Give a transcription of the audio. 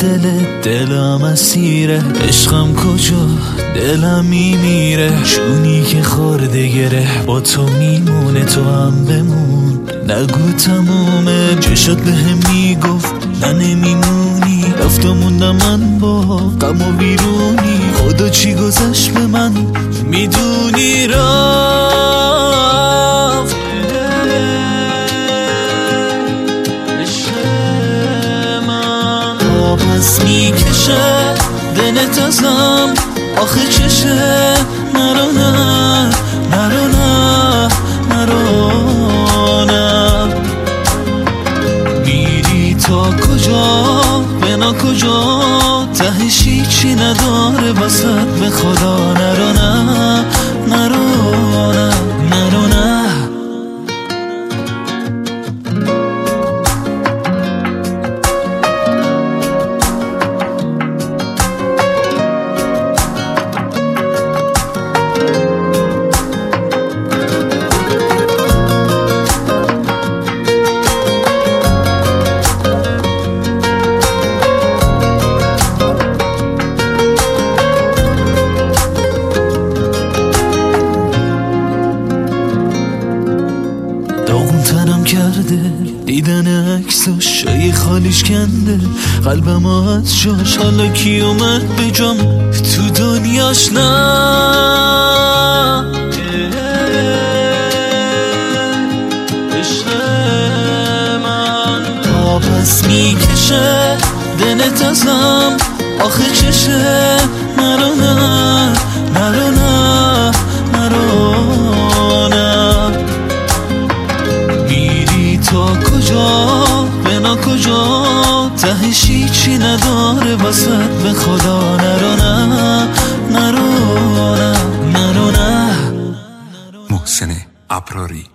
دلم اسیره، عشقم کجا دلم میمیره، جونی که خورده گره با تو میمونه، تو هم بمون نگو تمومه. چشات به هم میگفت نه نمیمونی، رفت و موندم من با غم و بیرونی، خدا چی گذشت به من میدونی. رفت من تا پس میکشه دلت ازم، آخه چشه نرو نه نرو نه نرو نه. میری تا کجا بنا کجا، تهش هیچی نداره وسط به خدا. نرو نه نرو نه نرو نه. تنم کرده دیدن عکساش، شای خالیش کنده قلبم از جاش. حالا کی اومد به جام تو دنیاش؟ نه عشق من تا پس میکشه دلت ازم، آخه چشه نرو نه نرو نه نرو نه. تا کجا بنا کجا، تهش هیچی نداره وسط به خدا. نرو نه نرو نه نرو نه. محسن ابراری